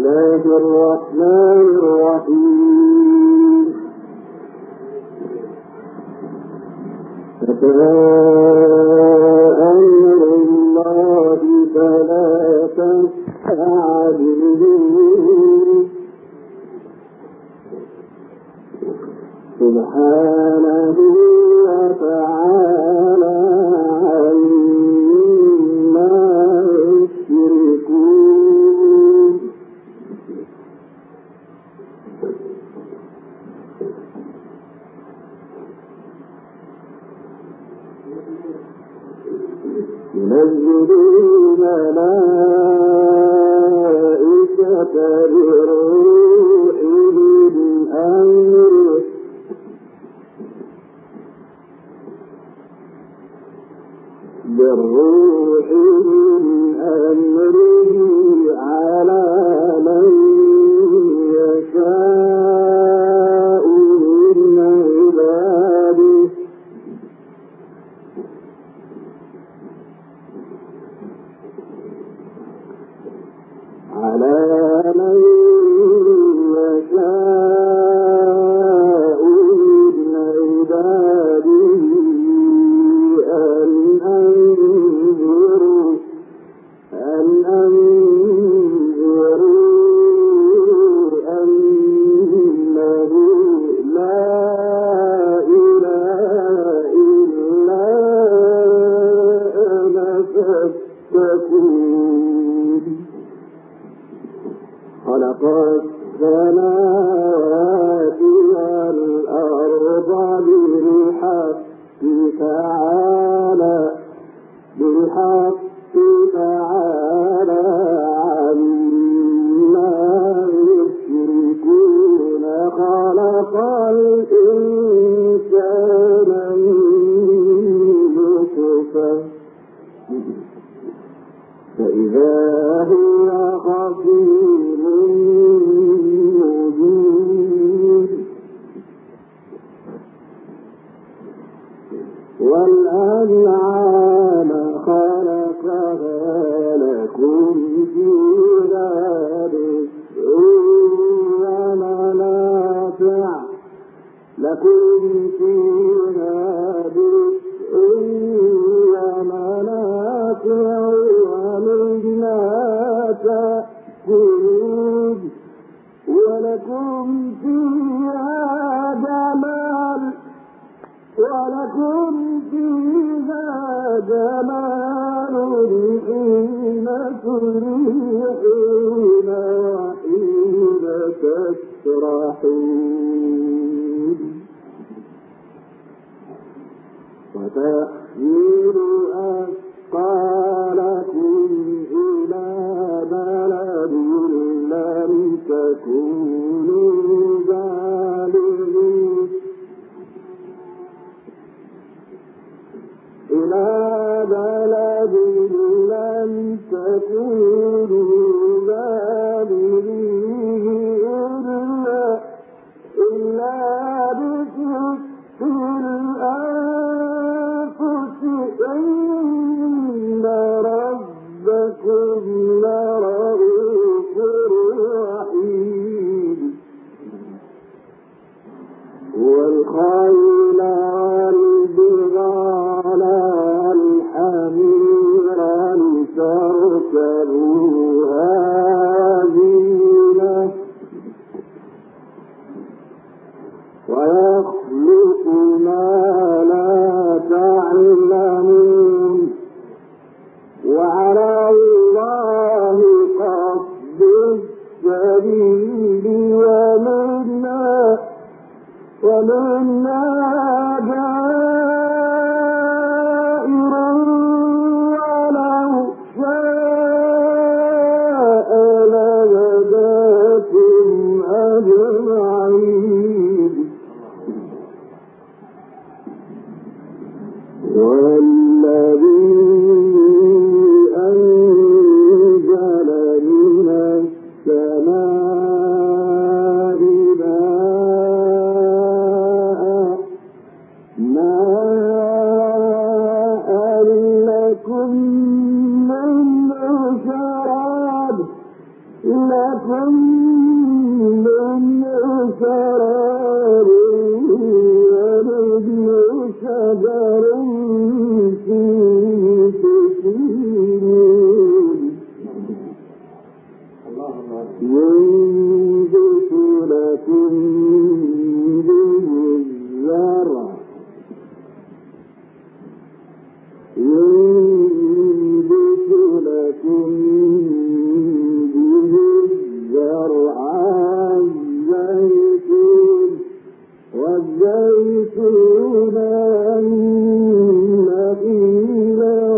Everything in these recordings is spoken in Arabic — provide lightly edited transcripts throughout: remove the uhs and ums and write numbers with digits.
الله الرحمن الرحيم. فجاء أمر الله فلا تستعجلوه سبحانه وتعالى عما يشركون. ينزل الملائكة بروح من أمره على من يشاء من عباده خلق السماوات والأرض بالحق تعالى عما يشركون. خلق الإنسان من نطفة فإذا هو خصيم مبين. والأنعام خلقها لكم فيها دفء ومنافع ومنها تأكلون ولكم فيها جمال حين تريحون وحين تسرحون. وتحمل أثقالكم إلى بلد لم تكونوا بالغيه إلا بشق الأنفس إن ربكم لرؤوف رحيم. والخيل والبغال والحمير لتركبوها زينة ويخلق ما لا تعلمون. وعلى الله قصد السبيل ومنها جائر ولو شاء لهداكم أجمعين. والذي أنزل من السماء لكم من شراب ونبن شجر فيه تسيرون ينبت لكم به الزرع ينبت لكم به الزرع والزيتون والنخيل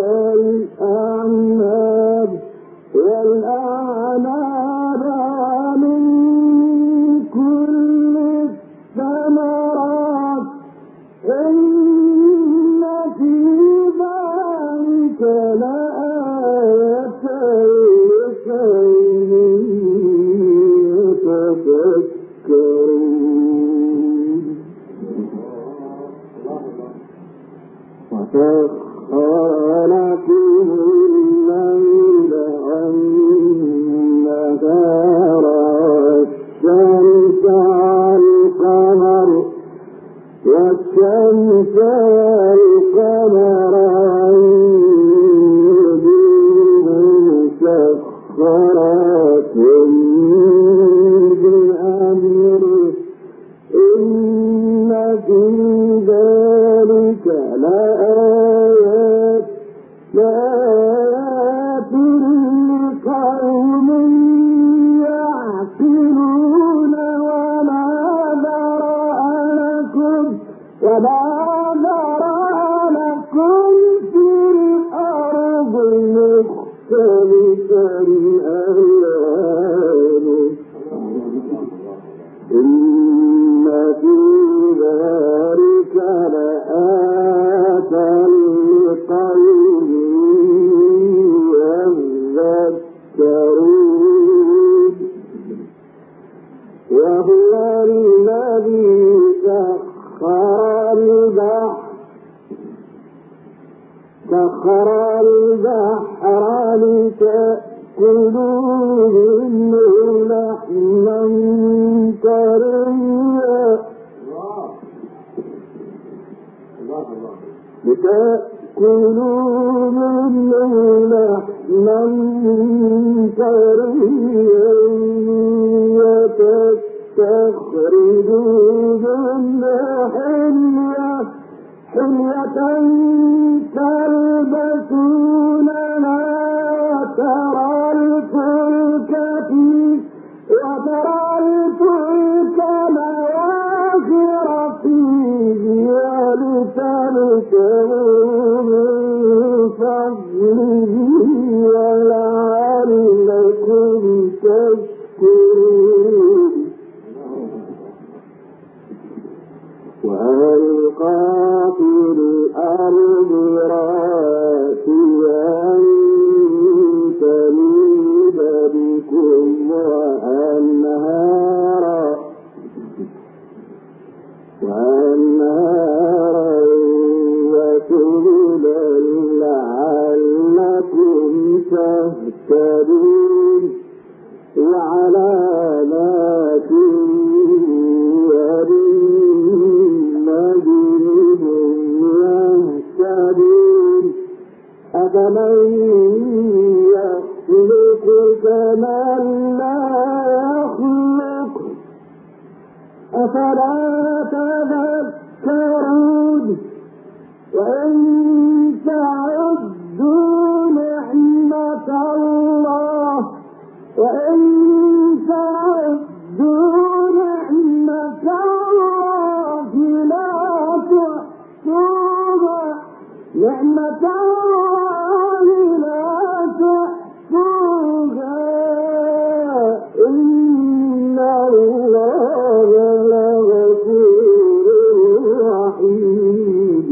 والأعناب ومن كل الثمرات إن في ذلك لآية لقوم يتفكرون وسخر لكم الليل والنهار والشمس والقمر مسخرات بأمره إن في ذلك لآيات لقوم يعقلون وما ذرأ لكم في الأرض مختلفا ألوانه إن في ذلك لآيات لقوم يذكرون وهو الذي سخر البحر لتأكلوا منه لحما طريا وتستخرجوا منه حلية تلبسونها وترى الفلك مواخر فيه ولتبتغوا من فضله ولعلكم تشكرون وألقى في الأرض رواسي أن تميد بكم وأنهارا وسبلا لعلكم تهتدون وعلامات أفمن يخلق كمن لا يخلق أفلا تذكرون وإن تعدوا نعمة الله لا تحصوها نعمة الله لا تحصوها إن الله لغفور رحيم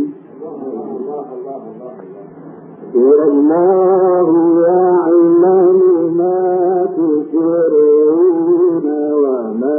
والله يعلم ما تسرون وما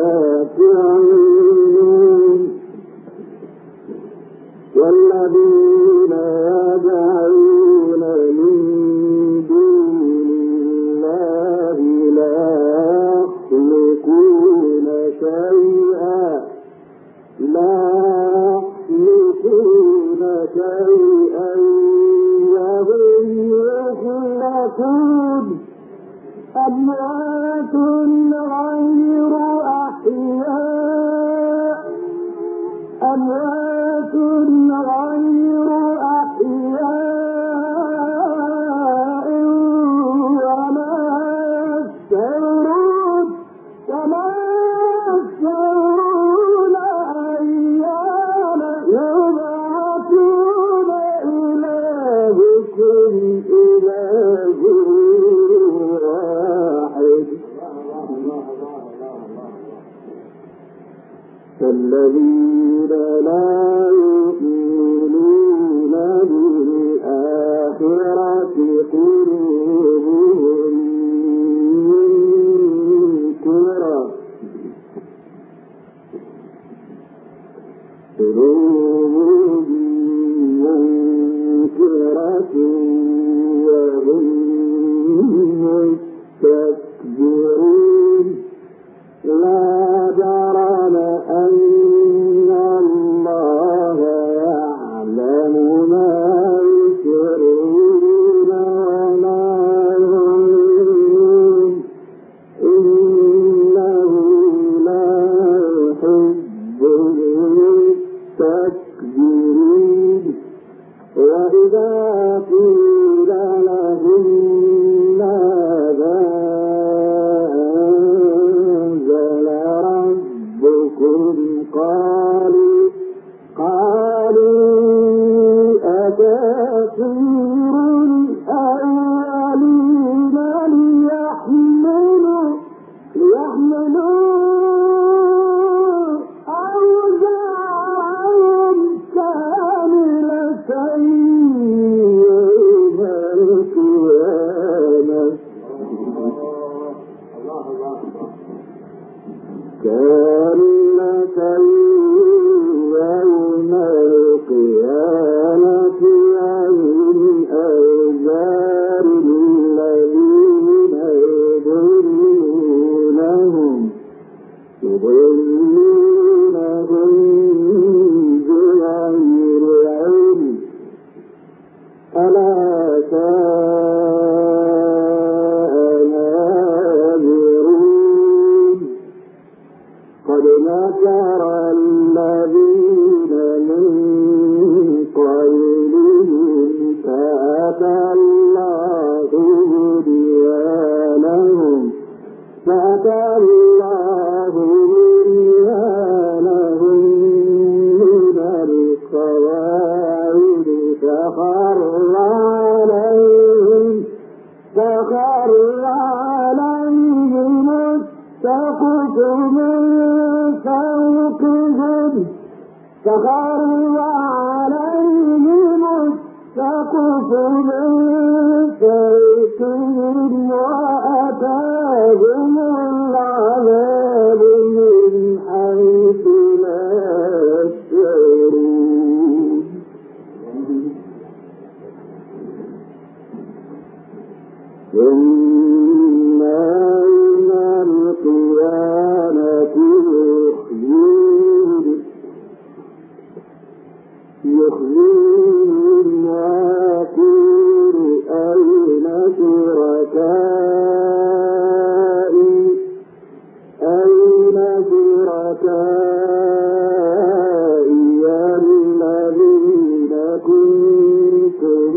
كالذين لا يؤمنون بالآخرة قلوبهم منكرة وهم مستكبرون لا جرم أن الله يعلم ما يسرون وما يعلنون إنه لا يحب المستكبرين وإذا قيل لهم ماذا أنزل ربكم قالوا أساطير الأولين ليحملوا أوزارهم كاملة يوم القيامة كاملة يوم القيامة عن أوزار الذين يضلونهم بغير علم ألا ساء ناذرون قد مكر الذين من قبلهم فأتى الله بنيانهم من القواعد فخر عليهم السقف من فوقهم وأتاهم العذاب من حيث لا يشعرون ثم يوم القيامة يخزيهم ويقول أين شركائي الذين كنتم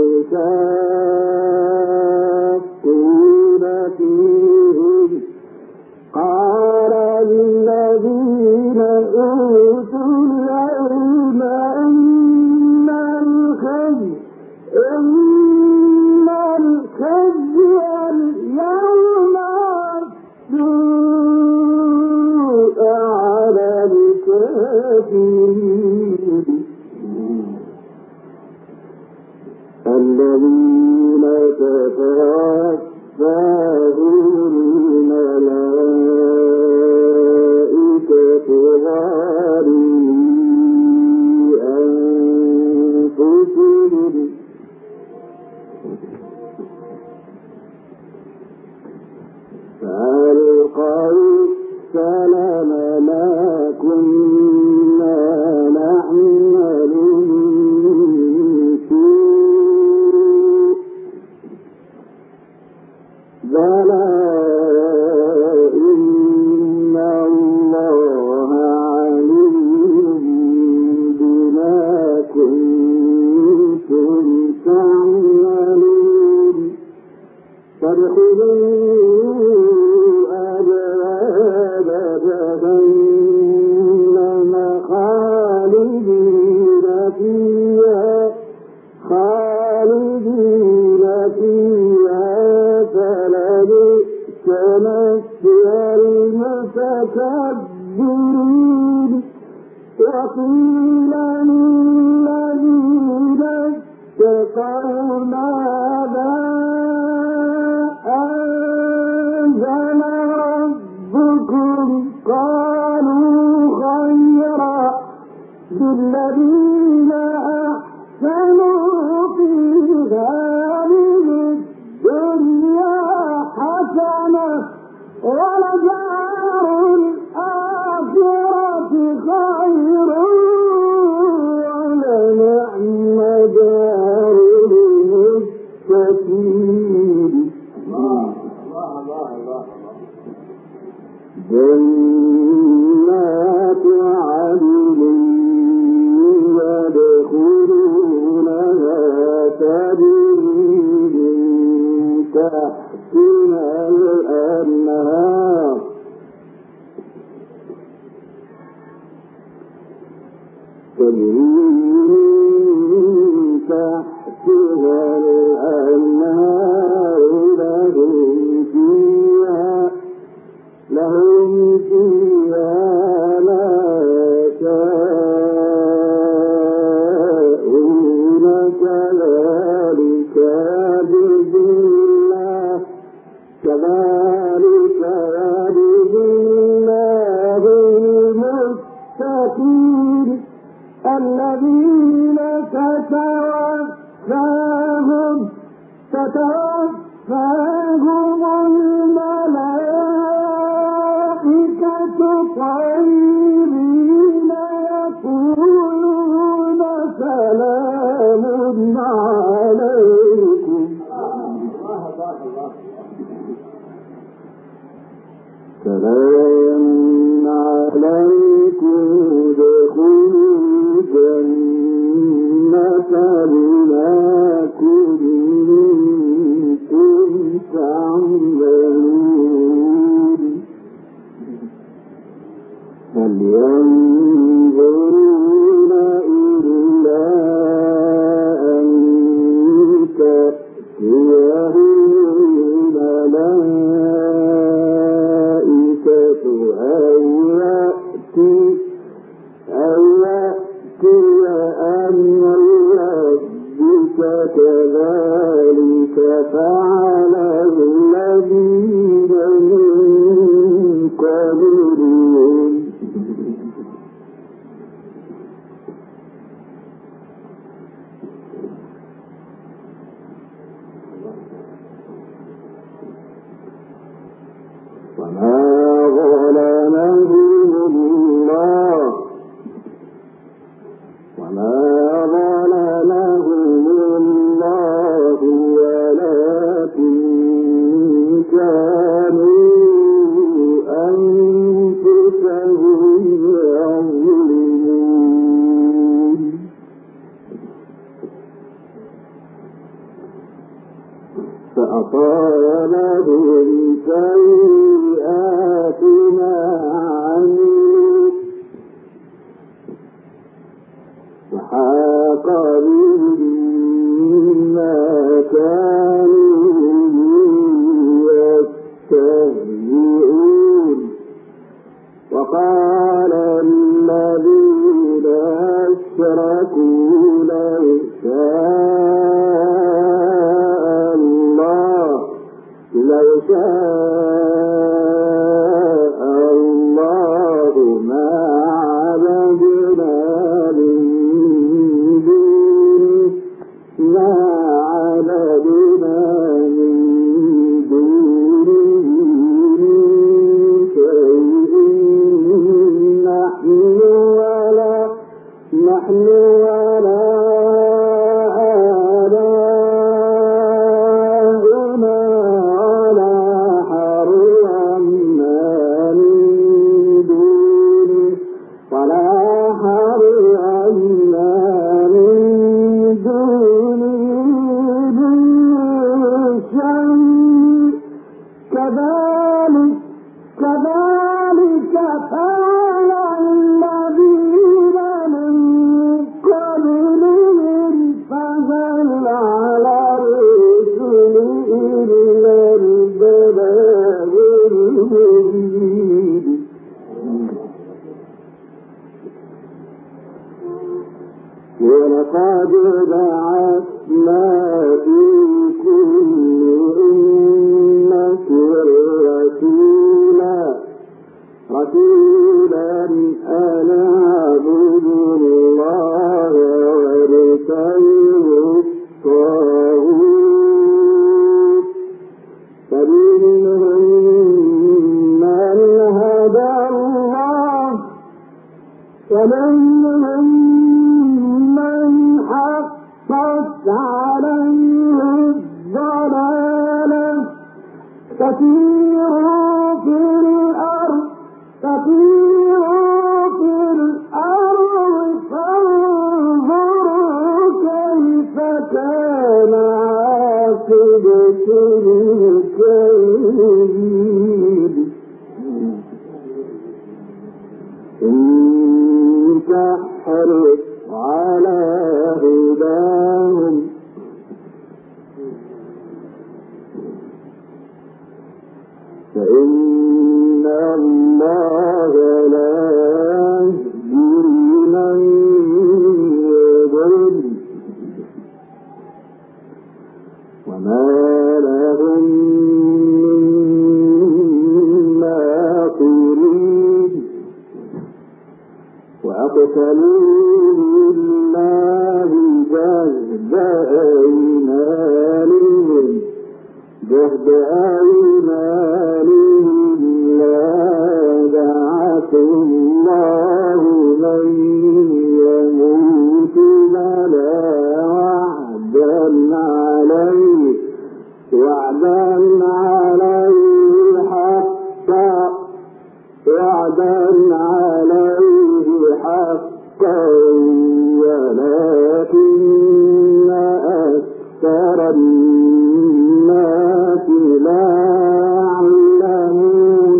تشاقون فيهم قال الذين أوتوا العلم إن الخزي اليوم السوء على الكافرين الذين تتوفاهم الملائكة ظالمي أنفسهم فألقوا السلم ما كنا نعمل من سوء بلى إن الله عليم بما كنتم تعملون فادخلوا أبواب جهنم خالدين فيها فلبئس مثوى المتكبرين وقيل للذين اتقوا ماذا أنزل ربكم قالوا خيرا للذين أحسنوا في هذه الدنيا حسنة ولدار الآخرة خير ولنعم دار المتقين جنات عدن يدخلونها تجري من تحتها الأنهار لهم فيها ما يشاءون كذلك يجزي الله المتقين الذين تتوفاهم الملائكة طيبين يقولون سلام عليكم ادخلوا جنة بما كنتم تعملون هل ينظرون إلا أن تأتيهم الملائكة أو يأتي أمر ربك كذلك فعل الذين من قبلهم وما ظلمهم الله ولكن كانوا أنفسهم يظلمون فأصابهم سيئات ما عملوا وحاق بهم ما كانوا يستهزئون وقال الذين أشركوا لو شاء ولقد بعثنا في كل أمة رسولا أن اعبدوا الله واجتنبوا الطاغوت فمنهم من هدى الله ومنهم من حقت عليه الضلالة فسيروا في الأرض فانظروا كيف كان عاقبة الكيد إن تحرص على هداهم فإن الله لا يهدي من يضل وما لهم من ناصرين وأقسموا بالله جهد أيمانهم لا يبعث الله من يموت بلى وعدا عليه حقا ولكن أكثر الناس لا يعلمون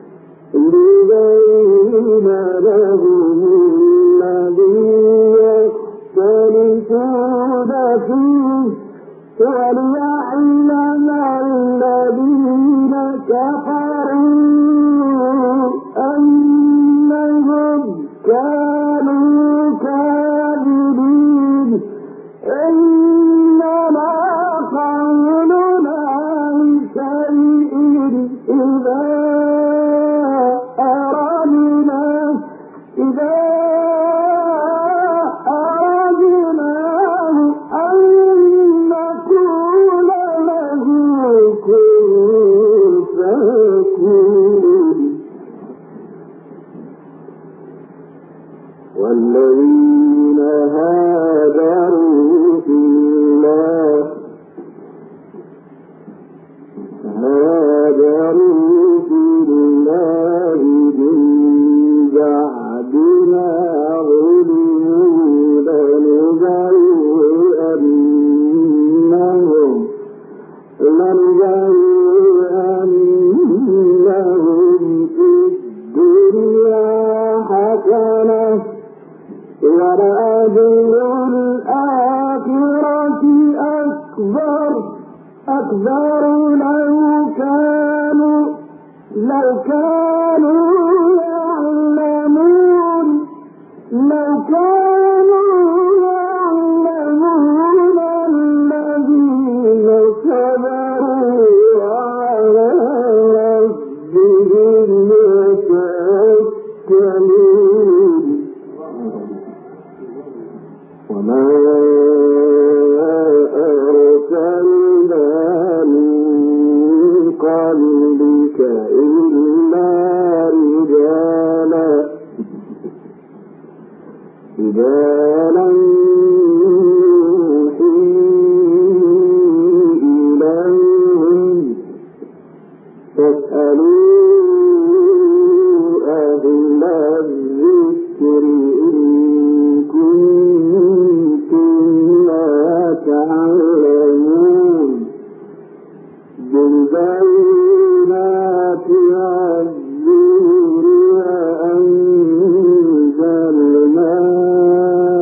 ليبين لهم الذي يختلفون فيه وليعلم الذين كفروا أنهم كانوا كاذبين إنما قولنا لشيء إذا أردناه أن نقول له كن فيكون والذين هاجروا في الله من بعد ما ظلموا لنبوئنهم في الدنيا حسنة ولأجر الآخرة أكبر لو كانوا يعلمون الذين صبروا على ربهم يتوكلون وما أرسلنا من قبلك إلا رجالا يوحي إليهم فاسألوا أهل الذكر إن كنتم لا تعلمون بالبينات والزبر وأنزلنا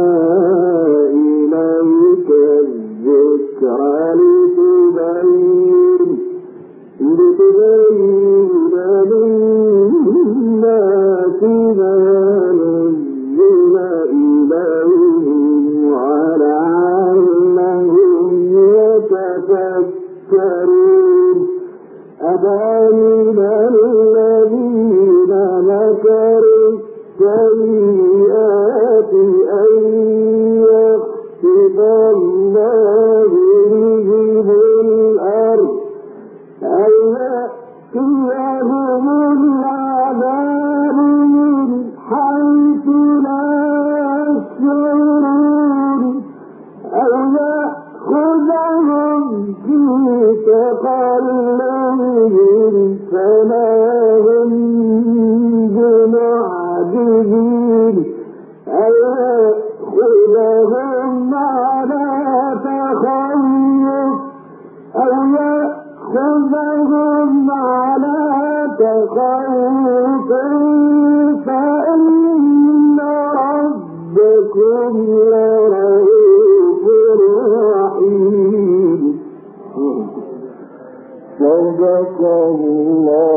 العذاب من حيث لا يشعرون أو يأخذهم في تقلبهم فلا هم بمعجزين أو يأخذهم على تخوف فإن ربكم لرؤوف رحيم. صدق الله